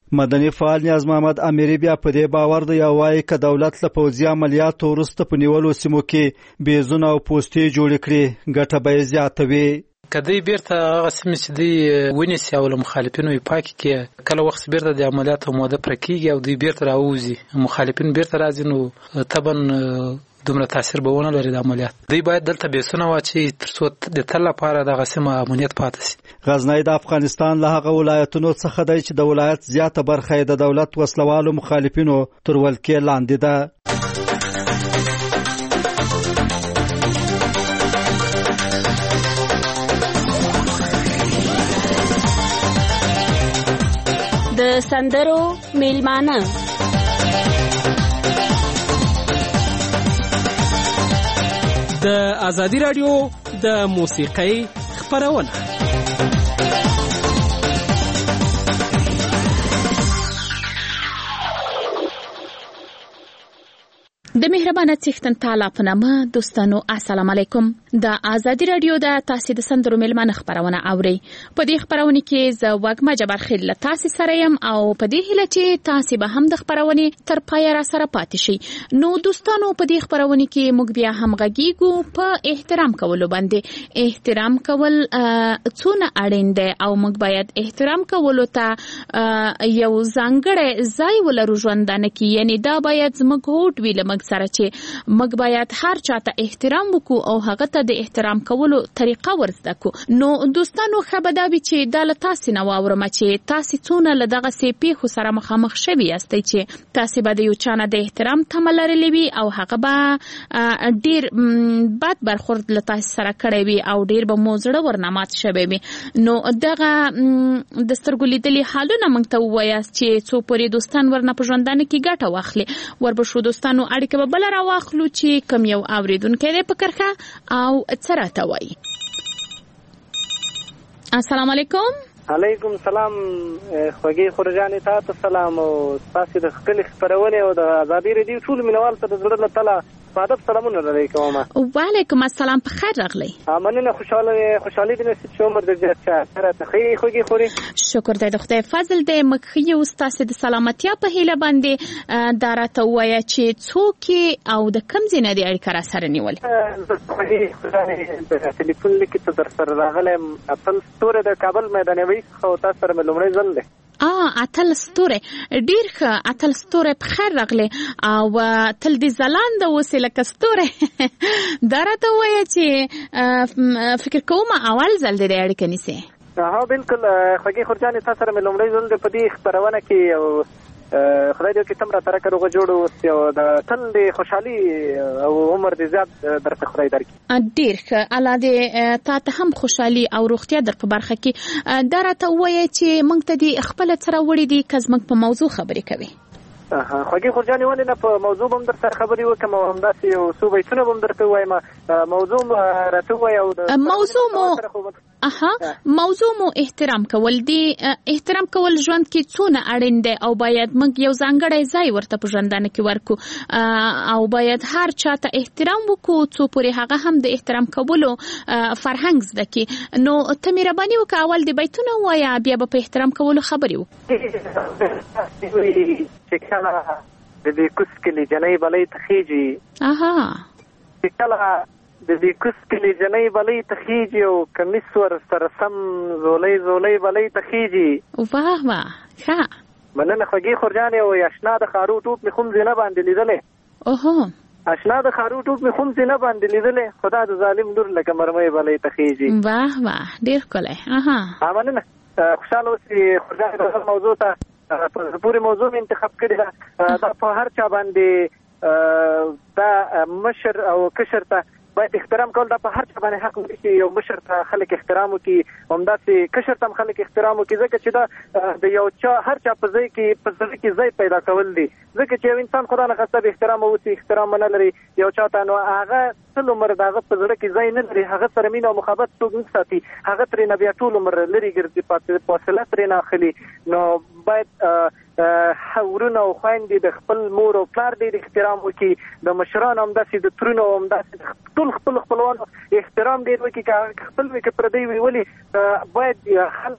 مدني فعال نیاز محمد امیری بیا په دې باور دی وایي ک دولت له پوځي عملیاتو وروسته په نیولو سیمو کې بیزونه او پوستې جوړ کړي ګټه به زیاته وي. کدی بیرته هغه سیمې چې دی ونیسي او له مخالفینو یې پاکي کې کله وخت بیرته د عملیاتو موده پوره کېږي او دوی بیرته راوځي مخالفین بیرته راځي نو طبعا دومره تاثیر به ونه لري د عملیات. دوی باید دلته بیسونه واچي تر څو د تل لپاره دغه سیمه امنیت پاتې شي. غزنی د افغانستان له هغه ولایتونو څخه دی چې د ولایت زیاته برخه د دولت وسلوالو مخالفینو تر ولکې لاندې ده. د سندرو میلمانه د ازادي رادیو د موسیقۍ خپرونه. د مهربانه څښتن تعالی په نامه دوستانو السلام علیکم. د ازادي رادیو د تاسو د سندرو میلمانه خبرونه اوري. په دې خبرونه کې زه وګما جبر خیل له تاسو سره یم او په دې هیله چې تاسو به هم د خبرونه تر پای را سره پاتې شئ. نو دوستانو په دې خبرونه کې موږ بیا هم غږیږو په احترام کولو باندې. احترام کول څونه اړین دی او موږ باید احترام کولو ته یو ځانګړی ځای ولرو ژوندانه کې. یعنی دا باید زموږ هوټ ویل موږ سره چې موږ باید هر چاته احترام وکړو او هغه ته د احترام کولو طریقه ورزده کو. نو دوستانو خبر دا وی چې د تاسو نه واورم چې تاسو څونه له دغه سی پیښو سره مخامخ شوي یاستئ چې تاسو به د یو چانه د احترام تمه لرلې وي او هغه به ډیر بد برخورد له تاسو سره کړی وي او ډیر به موزړه ورنامات شوي وي. نو دغه د سترګو لیدلې حالونه موږ ته وایاست چې څو پورې دوستان ورنه په ژوندانه کې ګټه واخلي. وربشو دوستانو اړیکه به بل را واخلو چې کم یو اوریدونکو دې پکرخه او څراته وای. السلام علیکم. علیکم سلام خوږی خورجانې تاسو سلام او تاسو د خپل خبرونه او د ازادي رادیو ټول مینوال ته د زړه تعالی پادب سلامونه لري کومه. وعلیکم السلام په خیر راغلی. مننه خوشاله دې چې عمر دې زیات سره ته خوږی خوري. شکر دې د خدای فضل دې مخې او تاسو د سلامتیا په هیله باندې دارته وای چې څوک او د کم زینه دې اړیکه را سره نیول. په ټلیفون لیکي ته در سره راغلم خپل ستوره د کابل میدانوي خو تاسو سره ملومړی ځل دی. اتل ستوره ډیر ښه. اتل ستوره په خیر راغلی او تل دې زلاند اوسې لکه ستوره. درته وایي چې فکر کوم اول ځل دې اړیکه نیسي. ها بالکل خوږی خورجانې تاسو سره ملومړی ځل دی په دې خبرونه کې او خدای دې کې تم را تر کړو جوړو او د تل دې خوشحالي او عمر دې زیات درته خدای درکړي. ډیر ښه. الله دې تاسو هم خوشحالي او روغتیا در په برخه کې. درته وایي چې موږ ته دې خپل سره وړي دي که موږ په موضوع خبرې کوي. خوږی خورجانې ولې نه په موضوع هم در سره خبرې وکم او همداسې یو څو بیتونه هم درته وایم. موضوع راته وایي او موضوع مو احترام کول دی. احترام کول ژوند کې څونه اړین دی او باید موږ یو ځانګړی ځای ورته په ژوندانه کې ورکو او باید هر چاته احترام وکړو څو پورې هغه هم د احترام کولو فرهنګ زده کړي. نو ته مهرباني وکړه اول د بیتونه ووایه بیا به په احترام کولو خبرې وکړو. چې کله د دې کوس کلي جنۍ بلۍ تخیږي چې کله د دې کوس کلي جنۍ بلۍ تخیږي او کمیس ور سره سم زولۍ زولۍ بلۍ تخیږي. واه واه ښه. مننه خوږی خورجانې او اشنا د خارو ټوپ مې خم زینه باندې لیدلې. اشنا د خارو ټوپ مې خم زینه باندې لیدلې. خدا د ظالم لور لکه مرمۍ بلۍ تخیږي. واه واه ډیر ښکلی. مننه خوشاله اوسې خورجانې. د موضوع ته پوری موضوع انتخاب کړی ده. دا په هر چا باندې دا مشر او کشر ته باید احترام کول. دا په هر چا باندې حق لري چې یو مشر ته خلک احترام وکړي همداسې کشر ته هم خلک احترام وکړي ځکه چې دا د یو چا هر چا په ځای کې په زړه کې ځای پیدا کول دي. ځکه چې یو انسان خدا نه خسته به احترام وکړي احترام نه لري یو چا ته نو هغه ټول عمر دغه په زړه کې ځای نه لري. هغه سره مینه او محبت څوک نه ساتي. هغه ترې نه بیا ټول عمر لري ګرځي فاصله ترې نه اخلي. نو باید ورونه او خويندې د خپل مور او پلار د احترام وکړي. د مشرانو همداسې د ترونو همداسې ټول خپل خپلوانو احترام ډېر وکړي. که خپل وکړي پردی وي ولې باید خلک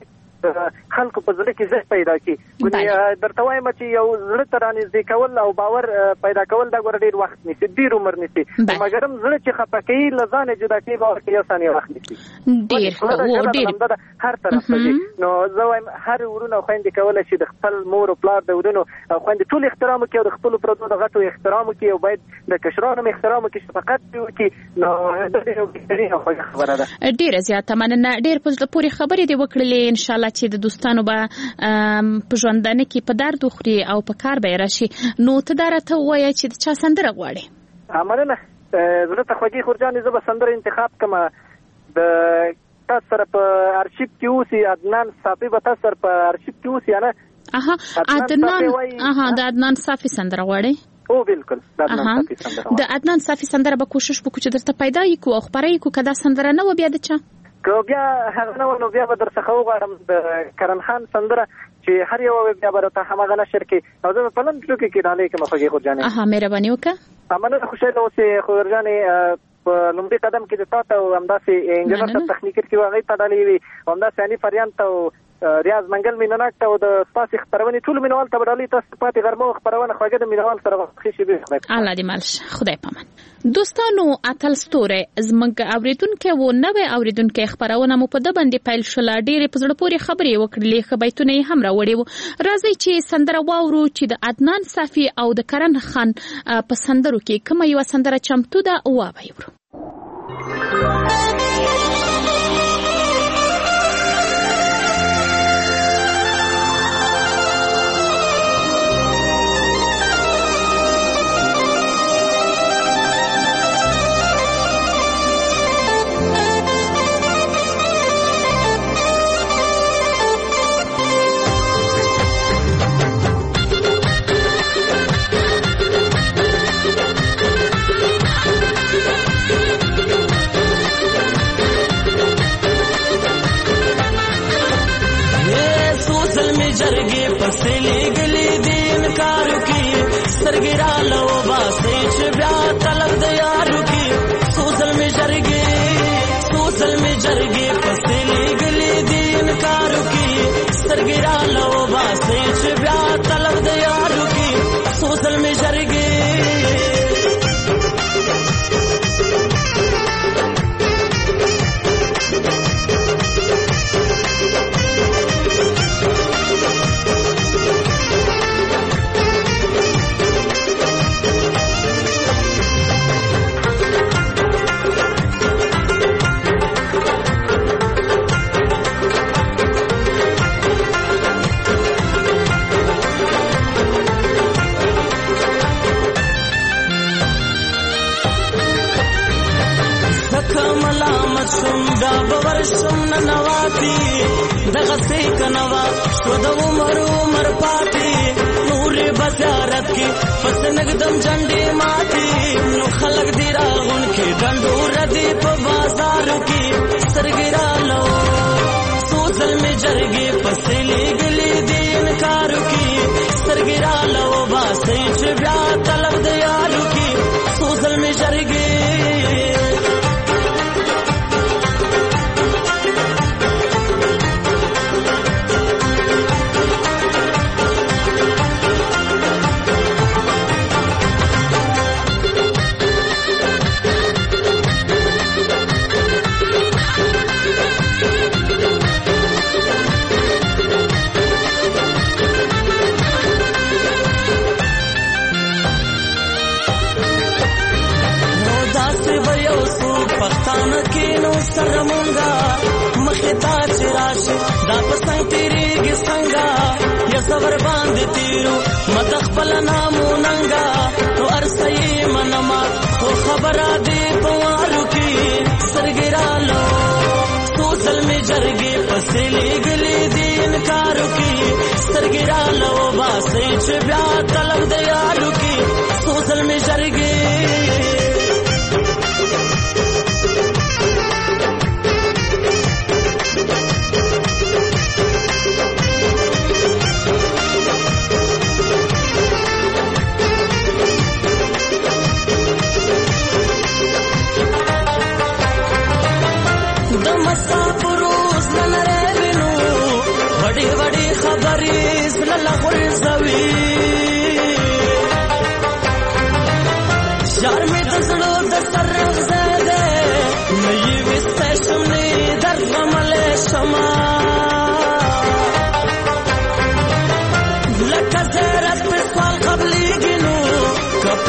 د خلکو په زړه کې ځای پیدا کی ګونې درته وایم چې یو زړه ته رانږدې کول او باور پیدا کول دا ګوره ډېر وخت نیسي ډېر عمر نیسي مګر هم زړه چې خفه کوي له ځانه جدا کوي باور کې یو ثانیه وخت نیسي ډېر هر طرف ته نو زه وایم هر ورونه خویندې کولی شي د خپل مور او پلار د ورونو خویندې ټول احترام وکړي او د خپلو پردو د غټو احترام وکړي او باید د کشرانو هم احترام وکړي شفقت وکړي نو دا ډېره بهترینه خوږه خبره ده ډېره زیاته مننه ډېر په زړه پورې خبرې دې وکړلې انشاءالله چې د دوستانو به په ژوندانه کې په درد وخوري او په کار به یې راشي نو ته دا راته ووایه چې د چا سندره غواړې مننه زړه ته خوږې خورجانې زه به سندره انتخاب کړم د تاسو سره په ارشیف کې اوسي عدنان صافي به تاسو سره په ارشیف کې اوسي نه د عدنان صافي سندره غواړي او بالکل د عدنان صافي سندره د عدنان صافي سندره به کوشش وکړو چې درته پیدا یې کو او خبرې یې کو کدا سندره نه و بیا د چا که بیا هغه نه نو بیا به در څخه وغواړم د کرن خان سندره چې هر یو بیا به راته هماغه نشر کې او زه په لنډ ټکو کې ډالۍ کوم خوږې خورجانې مهرباني وکړه مننه خوشاله اوسې خورجانې په لومړي قدم کې د تاسو او همداسې انجنیر ته تخنیکي کې واغې ته ډالۍ وي همداسې اني فریان ته ریاض منګل مینناک ته او د تاسو خبرونه ټول مینوال ته ډالۍ تاسو پاتې غرمو خبرونه خوږه د مینوال سره خوشي به الله دې مالش خدای پامان دوستانو اتل ستوره زمنګ اوریدونکو و نوې اوریدونکو خبرونه مو په د باندې پایل شول ډېر په زړه پورې خبرې وکړلې خبرونه هم راوړې و راځي چې سندره واورو چې د عدنان صافي او د کرن خان په سندرو کې کومه یو سندره چمتو ده او وایو जरगे पसले गले दिन कारू की सरगिरा लो बासे छब्या तलब दयारू की सोसल में जरगे पसले गले दिन कारू की सरगिरा लो बासे छब्या तलब दयारू की सोसल में जरगे دا باور شم نواتی دغه سه کنوا شو د عمر پاتی نور بزارت کی فسنګدم جنډې ماتي نو خلق دی راغون کې ډنډور دی په بازار کې سرګرا لو سوزل می جرګې پسلې ګلې دین کارو کې سرګرا لو باسي چې بیا طلب دی یارو کې سوزل می جرګې پښتانه کې نو سرمونګه مخه تا چراش دا پسنګ تیریږي څنګه یا صبر باندې تیرو متخبل نامو ننګا نو ارسي منما خو خبره دی پوارو کې سرګرالو سوسل می جرګي پسلې ګلې دین کارو کې سرګرالو واسه چې بیا طلب دی یارو کې سوسل می جرګي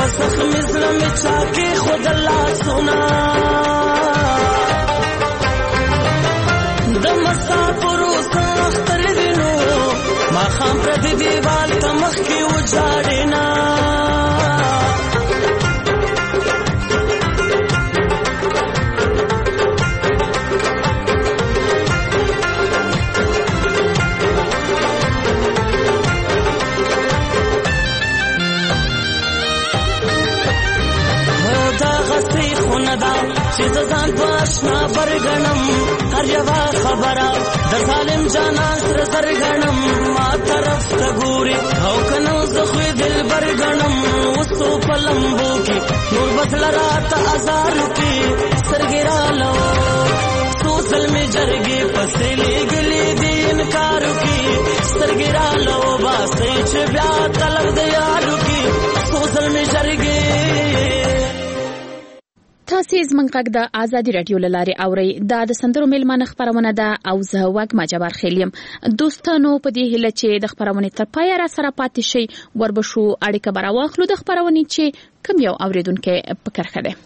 زخم زلم چاکی خود الله سنا د مسافرو سختر وینو ما خام پر دی دیوال تمخ کی وجاړینا چې ځان پښنا برګنم هر یو خبره د ظالم جانان سره سرګنم ما طرف ته ګوري او کنه زه خو دل برګنم وسو پلمبو کې نور بدل رات ازار کې سرګرا لو سوسل می جرګي پسې لګلې دي انکار کې سرګرا لو باسې چې بیا طلب دی یارو کې سوسل می جرګي تاسې زموږ غږ د ازادي راډیو له لارې اورئ دا د سندرو میلمانه خپرونه ده او زه وږمه جبارخیل یم دوستانو په دې هیله چې د خپرونې تر پایه را سره پاتې شئ وربشو اړیکه به راواخلو د خپرونې چې کوم یو اوریدونکی په کرښه دی.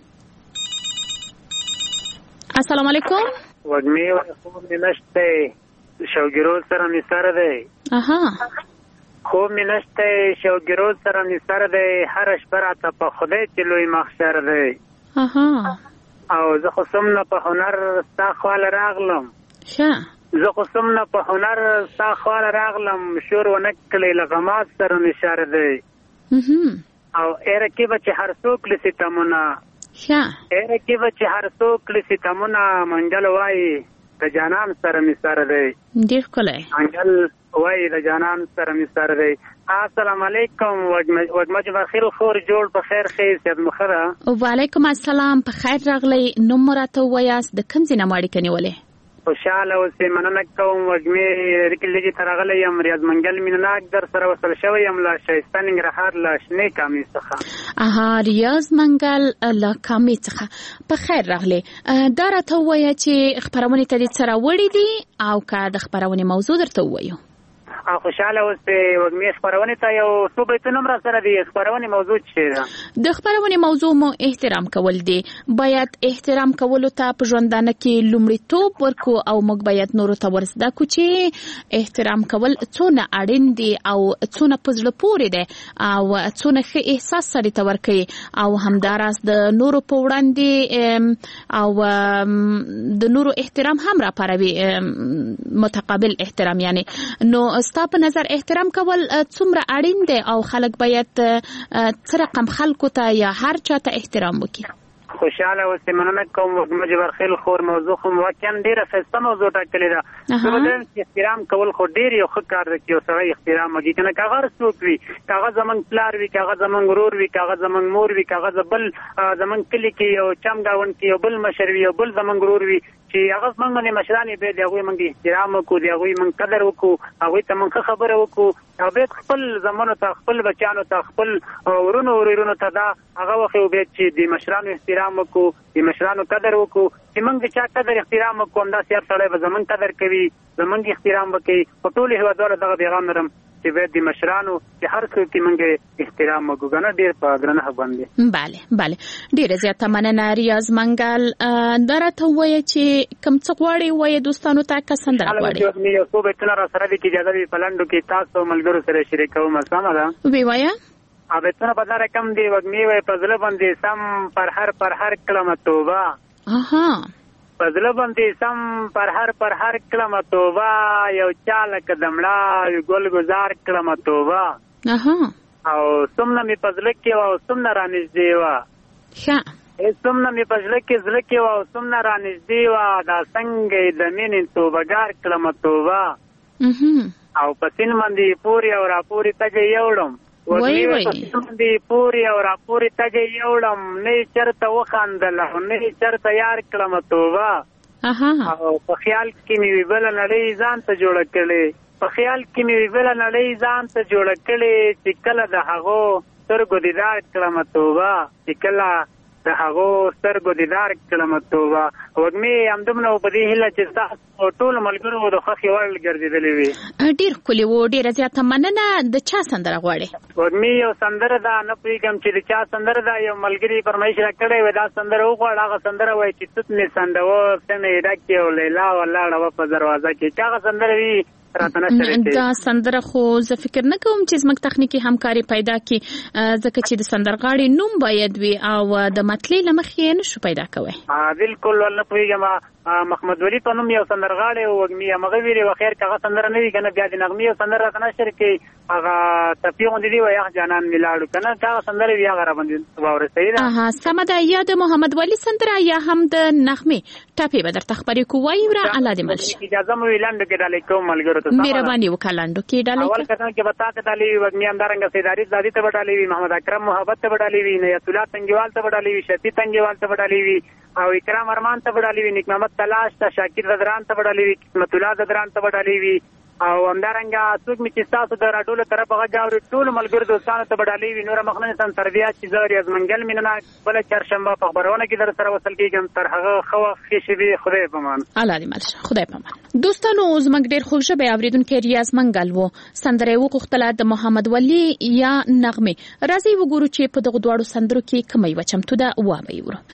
السلام علیکم. وږمې خوب مې نشته شوګیرو سره مې سره دی. خوب مې نشته شوګیرو سره مې سره دی هر شپه راته په خدای چې لوی مخسر دی. او زه خو سمنه په هنر ستا خواله راغلم زه خو سمنه په هنر ستا خواله راغلم شور ونه کړی له غماز سره مې شر دی او ایره کې به چې هر څوک له ستمونه ایره کې به چې هر څوک له ستمونه منجل وایي د جانان سره مې سر دی ډېر ښکلی منجل وایي د جانان سره مې سر دی. السلام علیکم وږمه جبارخیل خور جوړ په خیر خیر سید مخره. وعلیکم السلام په خیر راغلی. نوم راته ووایاست د کوم ځای نه مو اړیکه نیولې؟ خوشحاله اوسئ مننه کوم وږمې لږ ته راغلی یم ریاض منګل مینناک در سره وصل شوی یم له ښایسته ننګرهار له شنې کامې څخه. ریاض منګل له کامې څخه په خیر راغلی. دا راته ووایه چې خپرونې ته دې څه راوړي دي او که د خپرونې موضوع درته ووایو. خوشحاله اوسئ وږمې خپرونې ته یو څو بیتونه هم راسره دي. خپرونې موضوع څه ده؟ د خپرونې موضوع مو احترام کول دي. باید احترام کولو ته په ژوندانه کې لومړیتوب ورکو او موږ باید نورو ته ورزده کو چې احترام کول څونه اړین دي او څونه په زړه پورې دی او څونه ښه احساس سړي ته ورکوي او همداراز د نورو په وړاندې او د نورو احترام هم راپاروي متقابل احترام. یعنی نو ستا په نظر احترام کول څومره اړین دی او خلک باید څه رقم خلکو ته یا هر چا ته احترام وکړي؟ خوشحاله اوسئ مننه کوم وږمه جبارخیل خور موضوع خو واقعا ډېره ښایسته موضوع ټاکلې ده. احترام کول خو ډېر یو ښه کار دی چې یو سړی احترام وکړي که نه که هغه څوک وي که هغه زموږ پلار وي که هغه زموږ ورور وي که هغه زموږ مور وي که هغه بل زموږ کلي کې یو چم ګاونډ کې یو بل مشر وي یو بل زموږ ورور وي چې هغه زموږ باندې مشران یې باید د هغوی موږ احترام وکړو د هغوی موږ قدر وکړو هغوی ته موږ ښه خبره وکړو او باید خپل زامنو ته خپل بچیانو ته خپل ورونو ورورونو ته دا هغه وښیو باید چې د مشرانو احترام وکړو د مشرانو قدر وکړو چې موږ د چا قدر احترام وکړو همداسې هر سړی به زموږ قدر کوي زموږ احترام به کوي. په ټولو هېوادوالو دغه پیغام لرم چې باید د مشرانو چې هر څوک کې موږ احترام وکړو که نه ډېر په درنښت باندې. بله ډېره زیاته مننه ریاض منګل. دا راته ووایه چې کوم څه غواړې ووایه دوستانو ته که سندره غواړې؟ یو څو بیتونه راسره دي چې اجازه وي په لنډو کې تاسو ملګرو سره شریکوم. سمه ده؟ ووایه. بیتونه په دا رقم دي وږمې وایي په زړه باندې سم پر هر کلمه توبه په زړه باندې سم پر هر کلمه توبه یو چا لکه د مړه ګل ګزار کلمه توبه او څومره مې په زړه کې وه او څومره رانږدې وه څومره مې په زړه کې وه او څومره رانږدې وه دا څنګه یې د مینې توبهګار کلمه توبه او په سین باندې پورې او راپورې تګې یوړم پوری او را پوری تګې یوړم نه چرته وخاندله نه چرته یار کړم توبه او په خیال کې مې بل نړۍ ځان ته جوړه کړې چې کله د هغو سترګو دیدار کړم توبه چې کله د هغو سترګو دیدار کړم توبه وږمې همدومره په دې هیله چې ستاسو ټولو ملګرو د خوښې وړ ګرځېدلې وي. ډېر ښکلي و، ډېره زیاته مننه. د چا سندره غواړې؟ وږمې یو سندره ده، نه پوهېږم چې د چا سندره ده. یو ملګري فرمایش راکړی وی دا سندره وغواړه. هغه سندره وایي چې توت مې سندوه څه مې ډکې او لیلا ولاړه وه په دروازه کې. چې هغه سندره وي دا سندره خو زه فکر نه کوم چې زموږ تخنیکی همکاري پیدا کی، ځکه چې د سندرغاړي نوم باید وي او د مطلع لمخې نشو پیدا کوي. بالکل ولنه پوهېږم. محمد ولی په نوم یو سندرغاړی و وږمې هغه ویلې و خیر که هغه سندره نه وي که نه بیا د نغمې یو سندره راته نشر کوي هغه ټپي غوندې دي وایي جانان مې لاړو که نه که هغه سندره وي هغه راباندې واورئ. صحیح ده؟ سمه ده. یا د محمد ولی سندره یا هم د نغمې ټپې به درته خپرې کوو. وایي وره الله دې مل شي. اجازه مو وي لنډو کې ډالۍ کوم ملګرو ته. مهرباني وکړه لنډو کې ډالۍ اول قسم کې به تا ته ډالۍ وي وږمې همدارنګه سیداري زادي ته به ډالۍ وي، محمد اکرم محبت ته به ډالۍ وي، نیت الله تنګیوال ته به ډالۍ وي، شفیع تنګیوال ته به ډالۍ وي او اکرام ارمان ته به ډالۍ وي، نیک محمد تلاش ته، شاکر زدران ته به ډالۍ وي، قسمت الله زدران ته به ډالۍ وي او همدارنګه څوک مې چې ستاسو د راډیو له طرفه غږ اوري ټولو ملګرو دوستانو ته به ډالۍ وي. نوره مخنه سم تر بیا چې زه ریاض منګل مینه بله چهارشنبه په خبرونه کې در سره وصل کېږم. تر هغه ښه وخت ښې شېبې خدای پامان. الله دې مل شه. خدای پامان. دوستانو زموږ ډېر خوږ ژبې اورېدونکی ریاض منګل و. سندره یې وغوښتله د محمد ولی یا نغمې. راځئ وګورو چې په دغو دواړو سندرو کې کومه یوه چمتو ده. وابه یې ورو.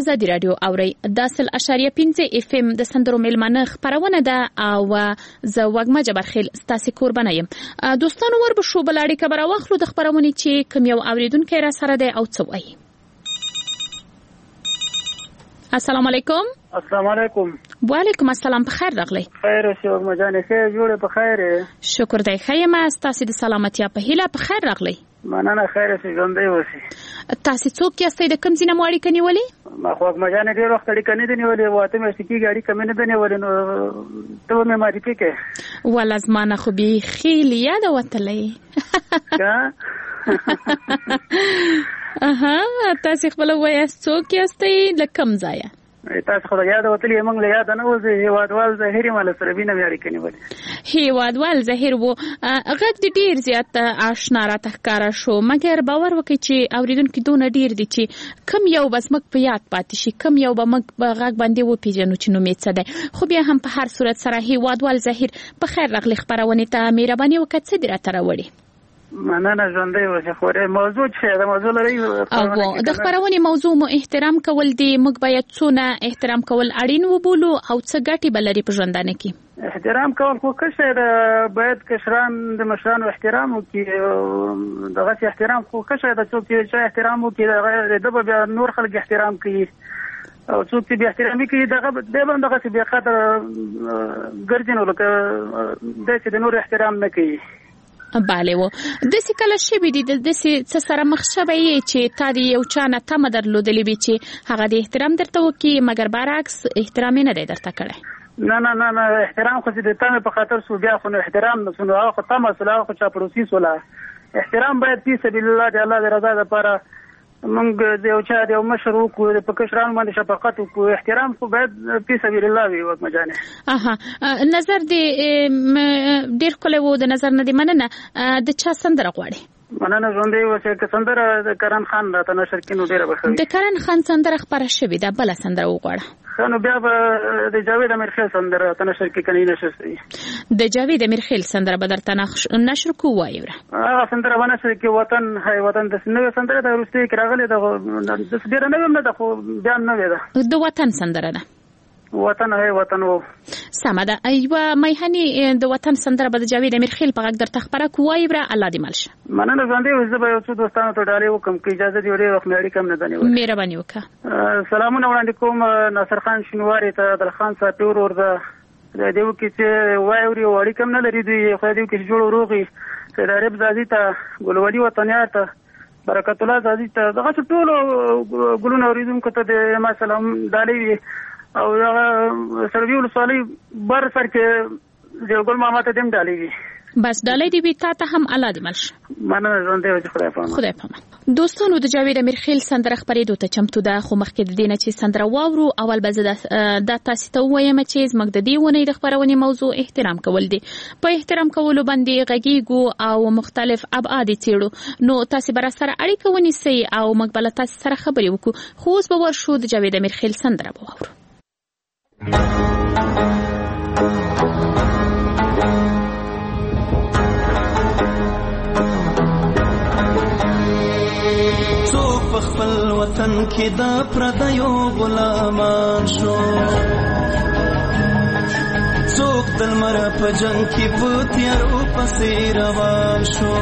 آزادي رادیو اوري د 0.5 اف ام د سندرو میلمانه خبرونه ده او زه وګما جبرخیل ستاسو قربانه یم. دوستانو ور به شو بلاړی خبره واخلو د خبرونه چې کوم یو اوریدونکو را سره ده او څه وایي. السلام علیکم. السلام علیکم. وعلیکم السلام. په خیر راغلی. خیر اوسې وګما جانې ښه جوړه په خیر. شکر دی خیمه ستاسو د سلامتی په هیله په خیر راغلی. مننه خیر اوسې ژوندۍ اوسې. تاسو څوک یاستئ د کوم ځای مواړی کني ولی؟ ما خو وګما جانې ډېر وخت اړیکه نه دی نیولې واته مې سکی ګاډي کمې نه دی نیولې نو ته مې معرفي کې ول ازمانه خو به خیلی یاد وتلې. تاسو خپل وایاست څوک یاستئ د کوم ځای؟ تاسو خو یاد وتلې موږ له یاد نه وځي هیوادوال زهیر مال سره بینه اړیکه نیولې. هیوادوال زهیر وو غږ د ډیر زیات آشنا را تخکارا شو مګر باور وکړي چې اوریدونکو دونه ډیر دي چې کم یو بس مګ په یاد پاتې شي کم یو به مګ غږ باندې و پیژنو چې نو میڅ ده خو بیا هم په هر صورت سره هیوادوال زهیر په خیر راغلی خبرونه ته مهرباني وکړه څه دی را تراوړي. مننه ژوندۍ اوسې خورې موضوع څه ده موضوع لري او د خبرونې موضوع مو احترام کول دي موږ باید څونه احترام کول اړین وبولو او څه ګټې بلري په ژوندانه کې. احترام کول خو څه ده باید کشران د مشرانو احترام وکړي دغه احترام خو څه ده څوک چې احترام وکړي د بیا نور خلک احترام کوي او څوک چې بیا احترامي کوي دغه دغه بیا خاطر ګرځینو لکه د نور احترام نه کوي. باله و د څه کله شی بي د څه سره مخ شوی چې تا دی یو چا نه تم درلودلې بي چې هغه د احترام درته وکي مګر برعکس احترام نه دی درته کړی. نه احترام خو دې تمه په خاطر سو بیا خو احترام نه سنو هغه تمه سره خو چا پروسس ولا احترام باید په سبیل الله د الله رضا لپاره موږ د یو چا د مشر وکړو په کشران باندې شفقت وکړو احترام خو باید په سبیل الله وي وګ مجانه. نظر دې ډیر کله وو د نظر نه دی مننه د چا سندره غواړي؟ مننه ژوندۍ اوسې که سندره د کرن خان راته نشر کینو ډیره بخښي. د کرن خان سندره خبره شوې ده بل سندره وغواړه. خانو بیا به د جاوید امیرخیل سندره ته نشر کې کني نشي د جاوید امیرخیل سندره به درته نشر کو وایو هغه سندره باندې چې وطن هاي وطن د نوې سندره د روسي کې راغلي د ډیره نه ده خو بیا نه ده د وطن سندره ده وطن هاي وطن وو سمده ایوه مېهني د وطن سندره به د جاوید امیرخیل په غږ درته خبره کوی بره الله دې مالشه. مننه ژوندۍ اوسې به یو څو دوستانو ته ډالې وکم کې اجازه دی ورې وخت مې اړیکه هم نه دني مهرباني وکړه. سلامونه وړاندې کوم ناصر خان شینواری ته در خان ساتور ورده د دیو کې چې وایوري وړي کم نه لري دی خو دیو کې جوړ روغي سیدارب زادي ته ګلوالي وطنیار ته برکت الله زادي ته دغه ټول ګلونه اوریدونکو ته د ما سلام ډالې او هغه سروي ولسوالۍ بر سر کې د ګل ماما ته دم ډالې بس ډالۍ دی وی تا ته هم الله دې ملشه. مننه ژوندۍ خدای پامان. دوستانو د جاوید امیرخیل سندره خبرېدو ته چمتو ده خو مخکې د دې نه چې سندره واورو اول به زه د تاسو ته وایم چې زموږ د دې ونې د خبرونې موضوع احترام کول دي په احترام کولو باندې غږیږو او مختلف ابعاد څېړو نو تاسو بر سره اړیکه ونیسئ او موږ بل تاسو سره خبرې وکړو خو اوس به ورشو د جاوید امیرخیل سندره واورو. څوک په خپل وطن کې د پردیو غلامان شو څوک د لمر په جنګ کې په تیارو پسې روان شو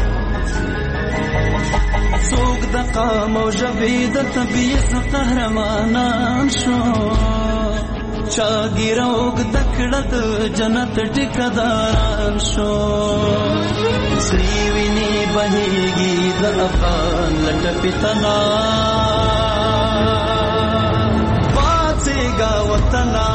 څوک د قام او ژبې د طبیعت قهرمانان شو چا ګیروګ د کړه د جنت ټیکداران شو سری ویني بهيږي د افغان لټ پتنا پاتېګا وطنا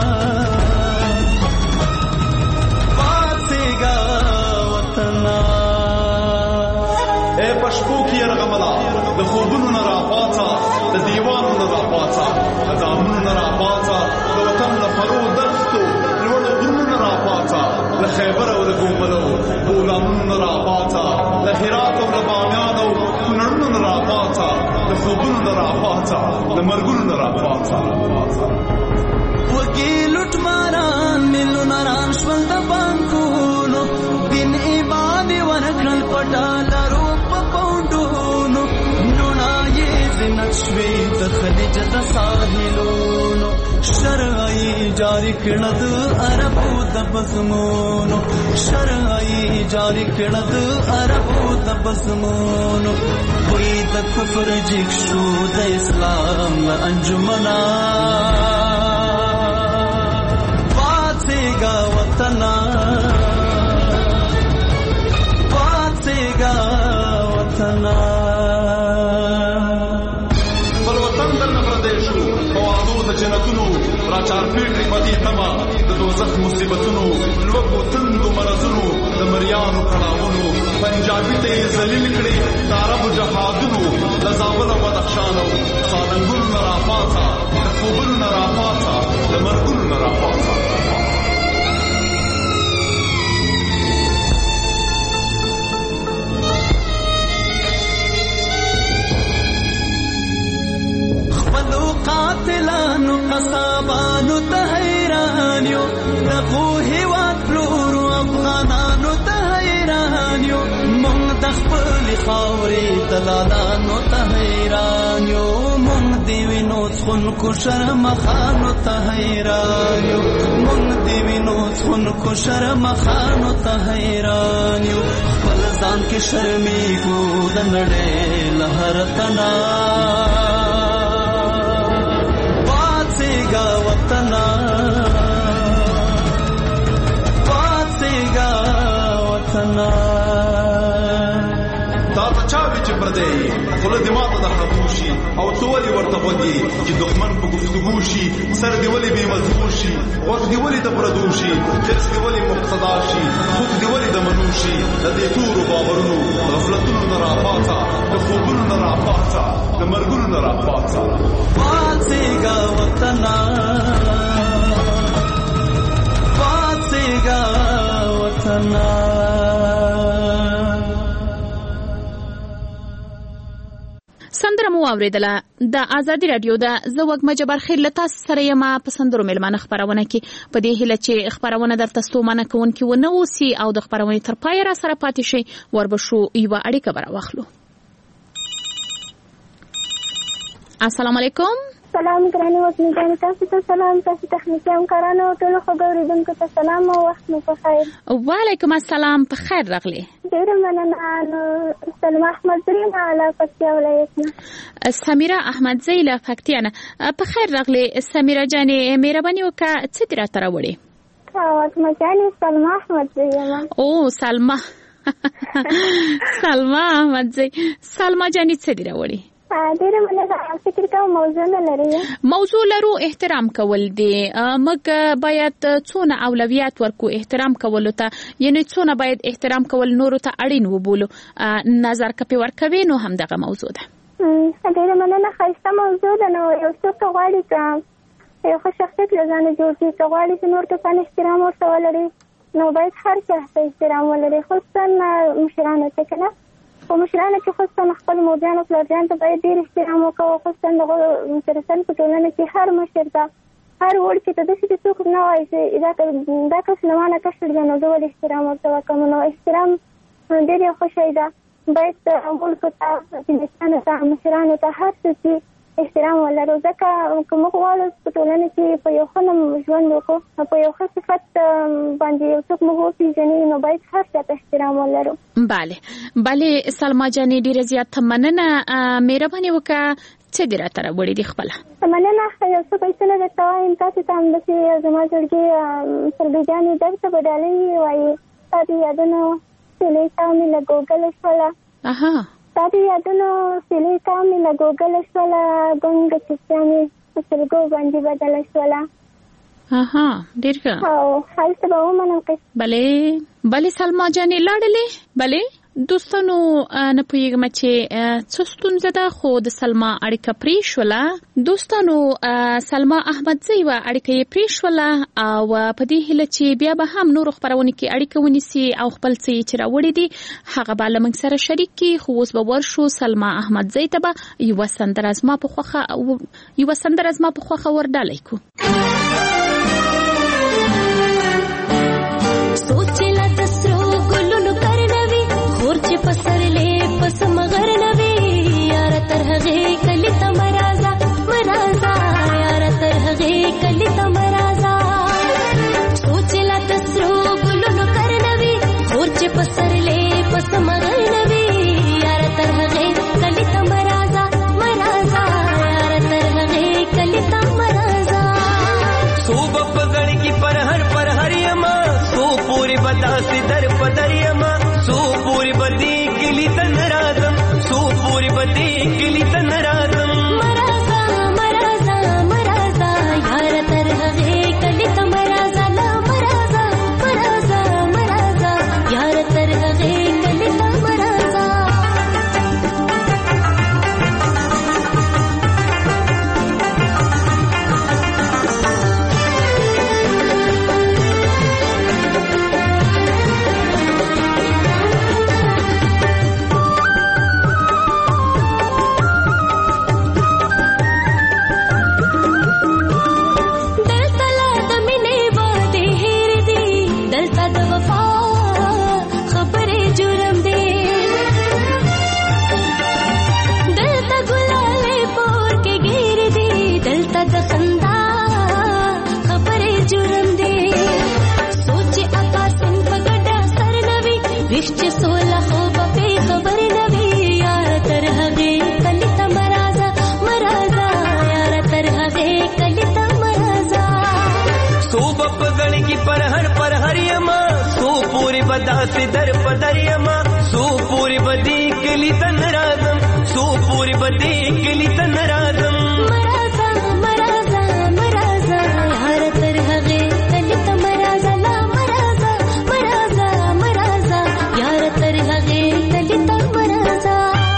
اے پښتو کې رغملا د خوبونو نه راپاتا د دیوانو نه راپاتا د ځامونو نه راپاتا د وطن له فرو دښتو لوړو غرونو نه راپاتا له خیبر او د ګوملو غلامونو نه راپاتا له هرات او د بامیان او کونړونو نه راپاتا د خوبونو نه راپاتا د مرګونو نه راپاتا وګي لټ ماران ملو ناران شول د بانکونو دین ایمان ورکړل پټالرو په پوندونو نونا یې زنت شوي د خلیج د ساحل جاری کړه د عربو د بزمونو شرعي جاری کړه د عربو د بزمونو وی د کفر جګ شو د اسلام انجمنا پاتېګا وطنا پاتېګا وطنا بل وطن در نپردیشو موادو د جنتونو راچار پیټری پدې تما د دوزخ مصیبتونو لوګو تندو مرزونو د مریانو کړهونو پنجابي ته ذلیل کړي د عرب جهادونو د زابل او بدخشانو سالنګون نراپاتا د خوبل نراپاتا د مرګون نراپاتا قاتلانو قصابانو ته حیران یو دغو هیواد پلورو افغانانو ته حیران یو مونږ د خپلې خاورې دلالانو ته حیران یو مونږ د وینو څښونکو شرمخانو ته حیران یو مونږ د وینو څښونکو شرمخانو ته حیران یو خپل ځان کې شرمېږو د نړۍ له هر تنا پاتېګا وطنا پاتېګا وطنا تا ته چا وی چې پردې خوله دې ماته د خاموشي او څو ولې ورته وږي چې دښمن په گفتگو شي سر دې ولې بې مضمون شي وخت دې ولې د پردو شي حرص دې ولې مقتدا شي خوب دې ولې د منو شي د دې تورو باورونو غفلتونو نه راپاڅه د خوبونو نه راپاڅه د مرګونو نه راپاڅه پاتېګا وطنا پاتېګا وطنا سندره مو اوریدله د ازادي رادیو د زوګ مجبر خیر له تاسو سره یم په سندرو ملمنه خبرونه کې په دې هیله چې خبرونه درته ستومانه کوونکې ونه اوسي او د خبرونې تر پای را سره پاتې شي وربشو یوه اړیکه به راواخلو. السلام علیکم. سلام ګرانې وطنګانې تاسو ته سلام تاسو تخنیکي همکارانو ټولو ښه اورېدونکو ته سلام او وخت مو په خیر. وعلیکم السلام په خیر راغلې. ډېره مننه. سلمه احمدزۍ له پکتیا ولایت نه. سمیره احمدزۍ له پکتیا نه په خیر راغلې. سمیره جانې مهرباني وکړه څه دې راته راوړې؟ وطمه جانې سلمه احمدزۍ یم. او سلمه سلمه احمدزۍ. سلمه جانې څه دې راوړې؟ ډېره مننه. فکر کوم موضوع نه لري. موضوع لرو احترام کول دی. موږ باید څونه اولویت ورکو احترام کولو ته، یعنی څونه باید احترام کول نورو ته اړین وبولو. نظر کپی ورکوي نو هم دغه موضوع ده. ډېره مننه. ښایسته موضوع ده. نو یو څوک غواړي چې یو ښه شخصیت له ځانه جوړ کړي، که غواړي چې نور کسان احترام ورته ولري نو باید هر چا ته احترام ولري، خصوصا مشرانو ته که نه. په مشرانو کې خصوصا خپل مورجانو پلارجانو ته باید ډېر احترام وکړو. خصوصا دغه مشران په ټولنه کې هر مشر ته هر وړکي ته داسې چې څوک نه وایي چې دا کس له ما نه کشر دی نو زه ولې احترام ورته وکړم. نو احترام ډېر یو ښه شی ده. باید ملکو ته ملتانو ته مشرانو ته هر څه چې احترام ولرو، ځکه که موږ غواړو په ټولنه کې په یو ښه نوم ژوند وکړو، په یو ښه صفت باندې یو څوک موږ وپېژني نو باید هر چا ته احترام ولرو. بله سلما جانې ډېره زیاته مننه. مهرباني وکړه څه دې راته راوړې دي خپله؟ مننه. یو څه پیسې نه درته وایم، تاسو ته همداسې زما زړګي سلګۍ جانې درته به ډالۍ وایي. ستا د یادونو سیلۍ تا مې له ګوګله شوله. ستا د یادونو سیلۍ تا مې له ګوګله شوله، ګونګه کیسه مې په سلګو باندې بدله شوله. ډېر ښه. او ښایسته به ومنم. بلې سلما جانې لاړلې. بلې دوستانو نه پوهېږم چې څه ستونزه ده، خو د سلما اړیکه پرې شوله. دوستانو سلما احمدزۍ وه اړیکه یې پرې شوله او په دې هیله چې بیا به هم نورو خپرونې کې اړیکه ونیسي او خپل څه یې چې راوړي دي هغه به له موږ سره شریک کړي. خو اوس به ورشو سلما احمدزۍ ته به یوه سندره زما په خوښه ورډالۍ کړو. سوچلا د سرو ګلونو کرنوي خور چې پسرلې پس مغر نوي یار تر هغه کلی ته مرازا یار تر هغه کلی ته مرازا بداسې در په در یما سو پورې بدی کلی تن راځم سو پورې بدی کلی تن راځم مرازا مرازا مرازا یار تر هغه کلی ته مرازا لا مرازا مرازا مرازا یار تر هغه کلی ته مرازا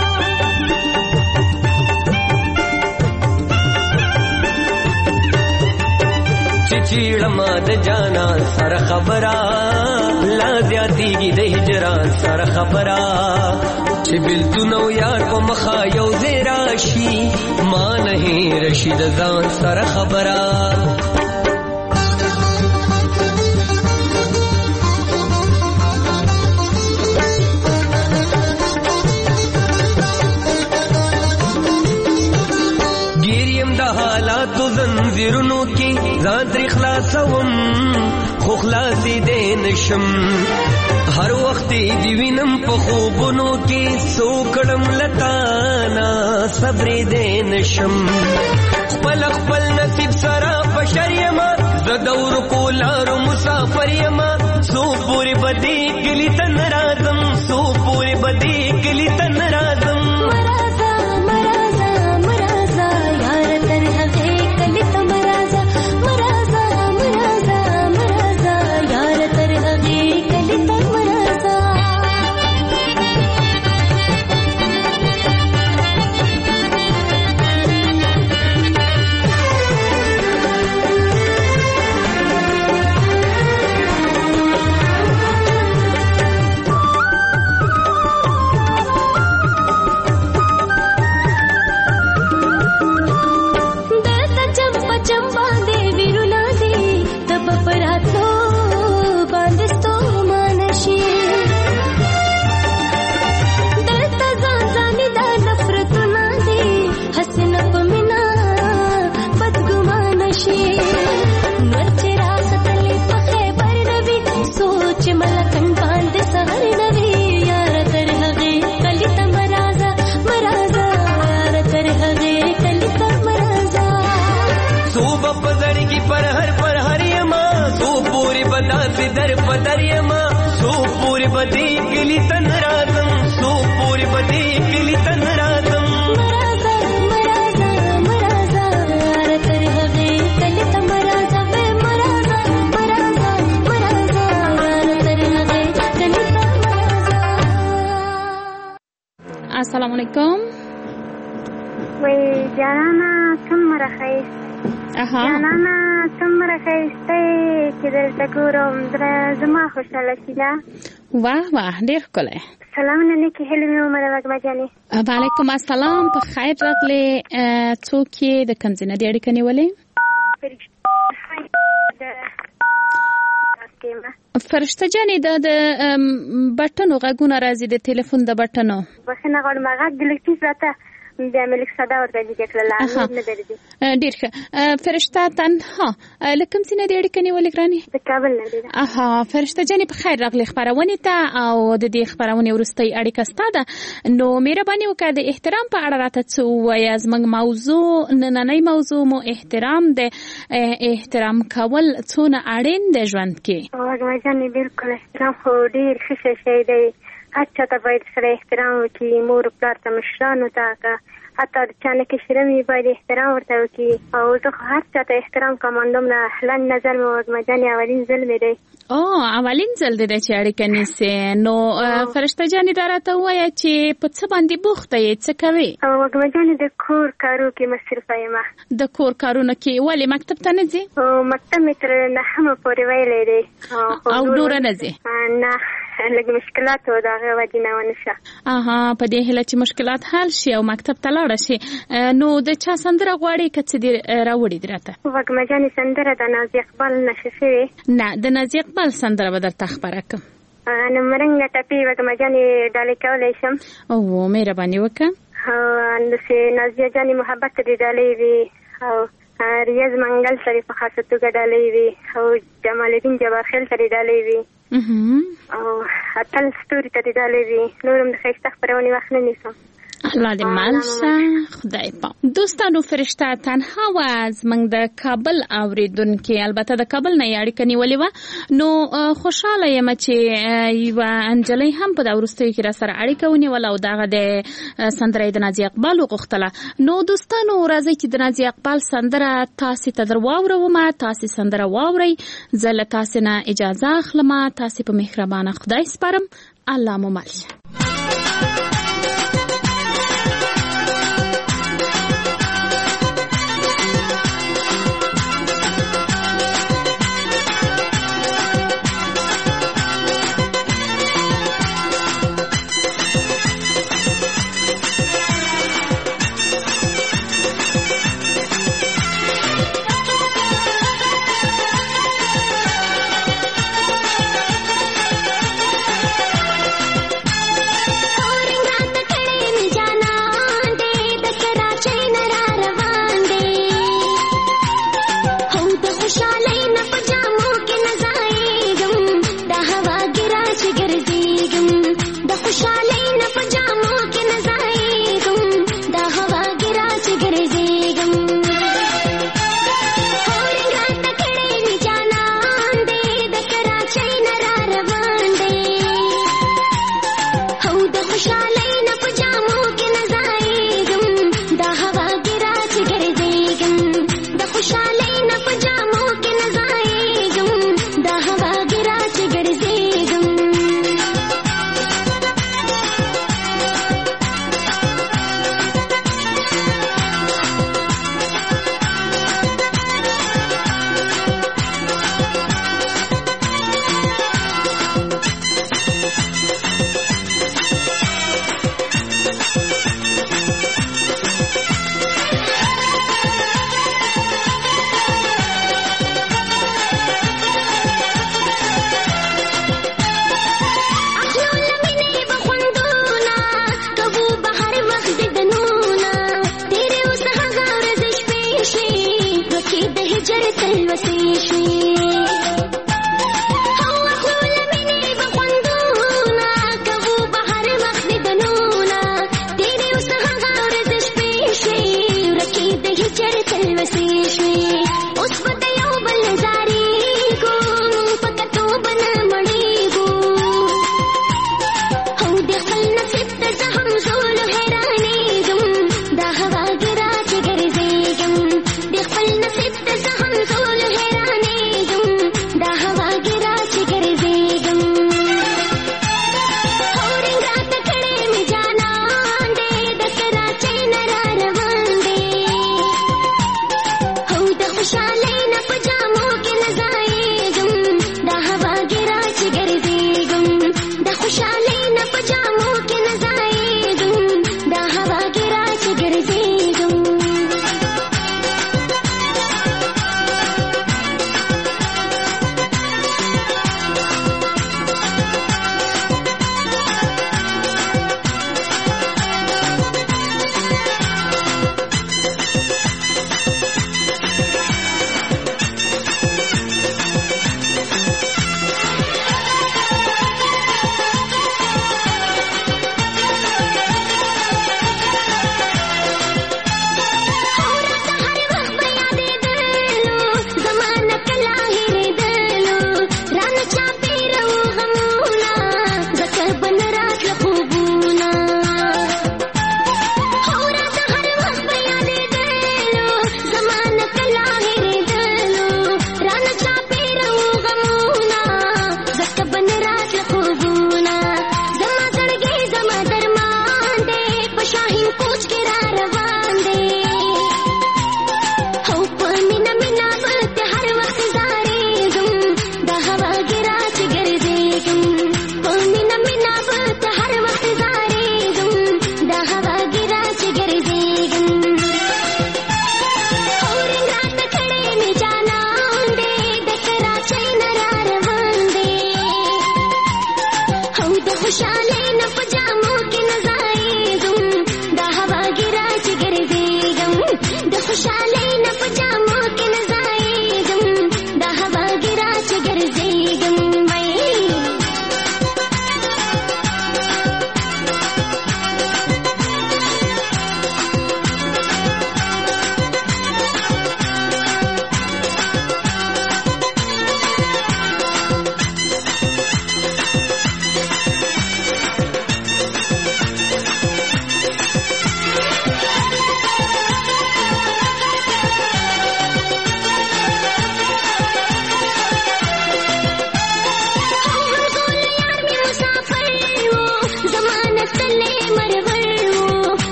چیړما د جانا سر خبره لا زیاتیږي د هجران سر خبره چې بلتونو یار په مخا یو زیرا شي ما نه رشید ځان سر خبره حالاتو زنځیرونو کې ځان ترې خلاصوم خو خلاصې دی نشم هر وخت دې وینم په خوبونو کې څو کړم لتانا صبرې دی نشم خپل خپل نصیب سره بشر یما زه د ورکو لارو مسافر یما څو پورې بدې کلي ته نه راځم څو پورې بدې کلي ته نه راځم در پدر یما سو پوری بدی کلی تن راځم سو پوری بدی کلی تن راځم مرازا مرازا مرازا یار تر هغه کلی ته مرازا به مرازا مرازا مرازا یار تر هغه کلی ته مرازا. السلام علیکم. وای جانا څومره خیس جانانا څومره ښایسته یې چې درته ګورم زړه زما خوشحاله شي نه. واه واه ډېر ښکلی. سلامونه نیکې هیلې مې ومنه وږمه جانې. وعلیکم السلام. په خیر راغلې. څوک یې د کوم ځای نه دې اړیکه نیولې؟ فرشته جانې دا د بټنو غږونه راځي د تلیفون د بټنو. بخښنه غواړم غږ د لږ ټیټ راته بیا مې لږ ساده ورته جګه کړله نه درځي. ډېر ښه. فرشته تنها له کوم ځای نه دې اړیکه نیولې ګرانې؟ د کابل نه دی. فرشته جانې په خیر راغلې خپرونې ته او د دې خپرونې وروستۍ اړیکه ستا ده نو مهرباني وکړه د احترام په اړه راته څه ووایه. زموږ موضوع نننۍ موضوع مو احترام دی. احترام کول څونه اړین دی ژوند کې؟ وږمه جانې بالکل احترام خو ډېر ښه شی دی. هر چا ته باید سره احترام وکړي. مور پلار ته مشرانو ته حتی د چا نه کشرم وي باید احترام ورته وکړي او زه خو هر چا ته احترام کوم. همدومره لنډ نظر مې وږمه جانې اولین ځل مې دی. اولین ځل دی چې اړیکه نیسې. نو فرشته جانې دا راته ووایه چې په څه باندې بوخته یې څه کوې؟ وږمه جانې د کور کارو کې مصروفه یم. د کور کارونو کې ولې مکتب ته نه ځې؟ مکتب مې تر 9 پورې ویلی دی او نوره نه ځې؟ نه لږ مشکلات و د هغې وجې نه ونه شه. په دې هیله چې مشکلات حل شي او مکتب ته لاړه شي. نو د چا سندره غواړې که څه دې راوړي دې راته؟ وږمه جانې سندره د نازي اقبال نشه شوې. نه د نازي اقبال سندره به درته خپره کړم. نمرنګه ټپې وږمه جانې ډالۍ کولی شم؟ مهرباني وکړه. همداسې نازیه جانې محبت ته دې ډالۍ وي او ریاض منګل سره په خاصه توګه ډالۍ وي او جمال الدین جبارخیل ته دې ډالۍ وي او اتل ستوري ته دې ډالۍ وي. نور هم د ښایسته خپرونې وخت نه نیسم. الله دې مالشه خدای په دوستانو فرشته تنها واز موږ د کابل اوریدونکو البته د کابل نه اړیکه نیولې و نو خوشاله یم چې یو انجلۍ هم په د ورستیو کې را سره اړیکه ونیوله او دغه د سندره د نازي اقبال وغوښتله نو دوستانو راځئ چې د نازي اقبال سندره تاسو ته در واوروم تاسو سندره واورئ زه له تاسو نه اجازه اخلم تاسو په مهربانه خدای سپارم الله مو مالشه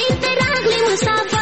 دې ته راغلی مسافر